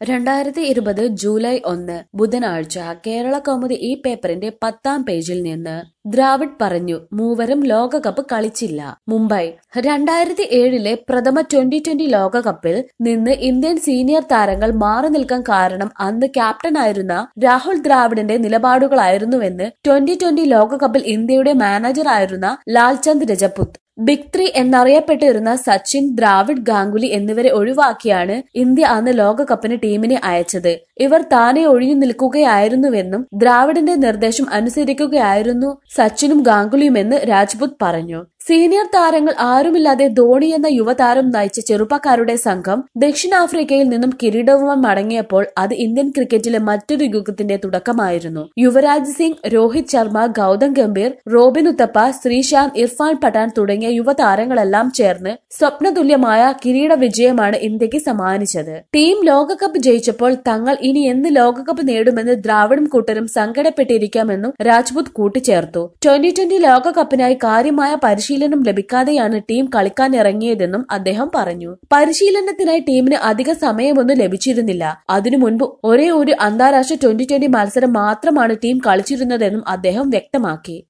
2020 July 1 ബുധനാഴ്ച കേരള കൗമുദി ഈ പേപ്പറിന്റെ 10-ാം പേജിൽ നിന്ന് ദ്രാവിഡ് പറഞ്ഞു മൂവരും ലോകകപ്പ് കളിച്ചില്ല. മുംബൈ 2007 പ്രഥമ ട്വന്റി ലോകകപ്പിൽ നിന്ന് ഇന്ത്യൻ സീനിയർ താരങ്ങൾ മാറി നിൽക്കാൻ കാരണം അന്ന് ക്യാപ്റ്റനായിരുന്ന രാഹുൽ ദ്രാവിഡിന്റെ നിലപാടുകളായിരുന്നുവെന്ന് ട്വന്റി ലോകകപ്പിൽ ഇന്ത്യയുടെ മാനേജറായിരുന്ന ലാൽചന്ദ് രജപുത്. ബിഗ് ത്രീ എന്നറിയപ്പെട്ടിരുന്ന സച്ചിൻ, ദ്രാവിഡ്, ഗാംഗുലി എന്നിവരെ ഒഴിവാക്കിയാണ് ഇന്ത്യ അന്ന് ലോകകപ്പിന് ടീമിനെ അയച്ചത്. ഇവർ താനെ ഒഴിഞ്ഞു നിൽക്കുകയായിരുന്നുവെന്നും ദ്രാവിഡിന്റെ നിർദ്ദേശം അനുസരിക്കുകയായിരുന്നു സച്ചിനും ഗാംഗുലിയുമെന്ന് രാജ്പുത് പറഞ്ഞു. സീനിയർ താരങ്ങൾ ആരുമില്ലാതെ ധോണി എന്ന യുവതാരം നയിച്ച ചെറുപ്പക്കാരുടെ സംഘം ദക്ഷിണാഫ്രിക്കയിൽ നിന്നും കിരീടവുമായി മടങ്ങിയപ്പോൾ അത് ഇന്ത്യൻ ക്രിക്കറ്റിലെ മറ്റൊരു യുഗത്തിന്റെ തുടക്കമായിരുന്നു. യുവരാജ് സിംഗ്, രോഹിത് ശർമ്മ, ഗൌതം ഗംഭീർ, റോബിൻ ഉത്തപ്പ, ശ്രീശാന്ത്, ഇർഫാൻ പഠാൻ തുടങ്ങിയ യുവതാരങ്ങളെല്ലാം ചേർന്ന് സ്വപ്നതുല്യമായ കിരീട വിജയമാണ് ഇന്ത്യക്ക് സമ്മാനിച്ചത്. ടീം ലോകകപ്പ് ജയിച്ചപ്പോൾ തങ്ങൾ ഇനി എന്ന് ലോകകപ്പ് നേടുമെന്ന് ദ്രാവിഡും കൂട്ടരും സങ്കടപ്പെട്ടിരിക്കാമെന്നും രാജ്പുത് കൂട്ടിച്ചേർത്തു. ട്വന്റി ലോകകപ്പിനായി കാര്യമായ പരിശീലനം ലഭിക്കാതെയാണ് ടീം കളിക്കാനിറങ്ങിയതെന്നും അദ്ദേഹം പറഞ്ഞു. പരിശീലനത്തിനായി ടീമിന് അധിക സമയമൊന്നും ലഭിച്ചിരുന്നില്ല. അതിനു മുൻപ് ഒരേ ഒരു അന്താരാഷ്ട്ര ട്വന്റി മത്സരം മാത്രമാണ് ടീം കളിച്ചിരുന്നതെന്നും അദ്ദേഹം വ്യക്തമാക്കി.